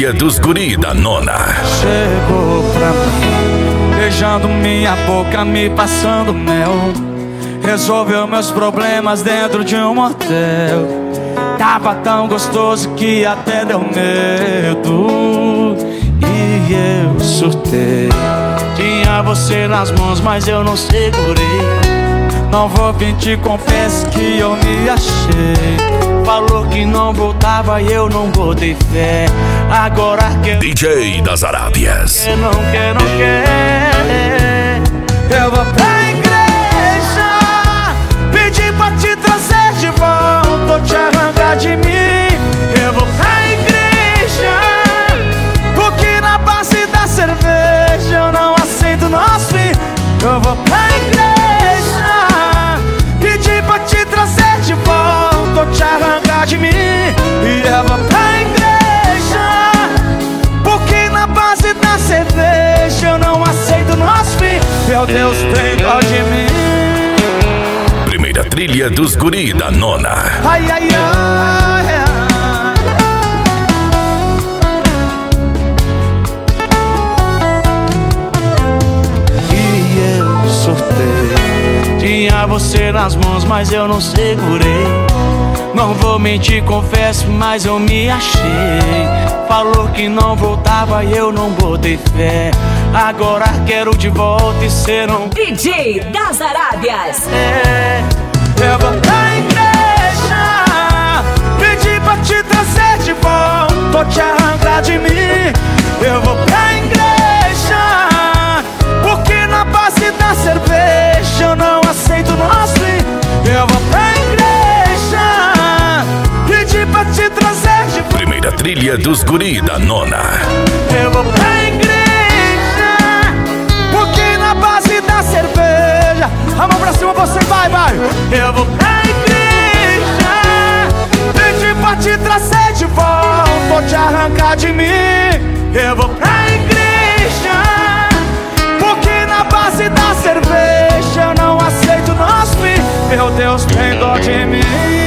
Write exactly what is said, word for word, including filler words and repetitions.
trilha dos guri da nona. Chegou pra mim, beijando minha boca, me passando mel. Resolveu meus problemas dentro de um motel. Tava tão gostoso que até deu medo. E eu surtei. Tinha você nas mãos, mas eu não segurei. Não vou mentir, confesso que eu me achei. Falou que não voltava e eu não botei fé. Agora que D J das Arábias. eu não quer, não quer. Eu vou pra igreja, pedir pra te trazer de volta ou te arrancar de mim. Eu vou pra igreja, porque na base da cerveja eu não aceito nosso fim. Eu vou pra igreja, pedir pra te trazer de volta ou te arrancar de mim. E eu vou pra igreja, porque na base da cerveja eu não aceito nosso fim. Meu Deus, tem dó de mim. Primeira trilha dos guri da nona. Ai, ai, ai, ai. E eu surtei. Tinha você nas mãos, mas eu não segurei. Não vou mentir, confesso, mas eu me achei. Falou que não voltava e eu não botei fé. Agora quero de volta e cê não D J das Arábias. é. Eu vou pra igreja, pedir pra te trazer de volta ou te arrancar de mim. Eu vou pra igreja, porque na base da cerveja eu não aceito nosso fim. Eu vou pra igreja, pedir pra te trazer de volta. Primeira trilha dos guri da nona. Eu vou pra igreja, porque na base da cerveja. A mão pra cima, você vai, vai. Eu vou pra igreja, pedir pra te trazer de volta ou te arrancar de mim. Eu vou pra igreja, porque na base da cerveja eu não aceito nosso fim. Meu Deus, tem dó de mim.